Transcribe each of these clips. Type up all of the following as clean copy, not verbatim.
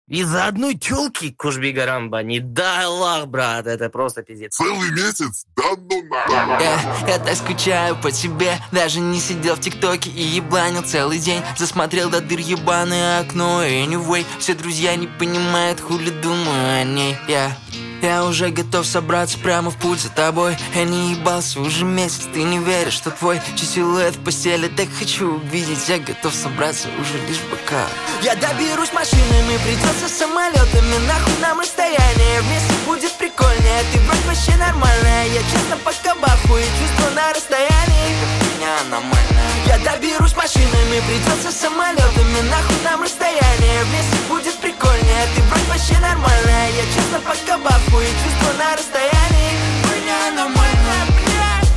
Из-за одной тёлки Кушби-Гарамба? Не дай Аллах, брат, это просто пиздец. Целый месяц? Да ну нахуй. Я так скучаю по тебе. Даже не сидел в ТикТоке и ебланил целый день. Засмотрел до дыр ебаное окно. Anyway, все друзья не понимают, хули думаю о ней. Я уже готов собраться прямо в путь за тобой. Я не ебался уже месяц, ты не веришь, что твой силуэт в постели так хочу увидеть. Я готов собраться уже лишь бока. Я доберусь машинами, придется самолетами. Нахуй нам расстояние, вместе будет прикольнее. Ты вроде вообще нормальная, я честно пока бахую. Чувство на расстоянии, меня аномальная. Я доберусь машинами, придется самолетами. Нахуй нам расстояние, вместе будет прикольнее. Ты вроде вообще нормальная, я честно пока бахую. Чувство на расстоянии, меня аномальная, блядь.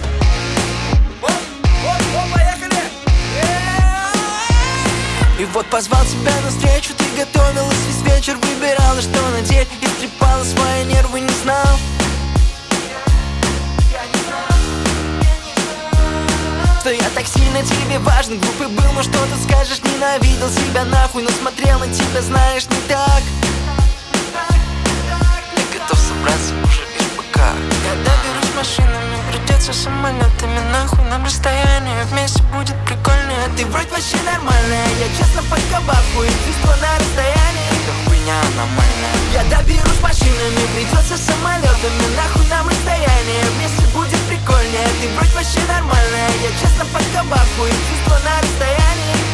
Поехали! И вот позвал тебя на встречу, ты готовилась весь вечер, выбирала, что надеть, и трепала свои нервы, не знал. Что я так сильно тебе важен, глупый был, но что ты скажешь, ненавидел себя нахуй, но смотрел на тебя, знаешь, не так. Я готов собраться уже лишь пока. Я доберусь машинами, придется самолетами. Нахуй нам расстояние, вместе будет прикольнее. Ты вроде вообще нормальная, я честно пока бахую. Чувство на расстоянии, это хуйня аномальная. Я доберусь машинами, придется самолетами. Нахуй нам расстояние, вместе будет прикольнее. Ты вроде вообще нормальная, я честно пока бахую. Чувство на расстоянии.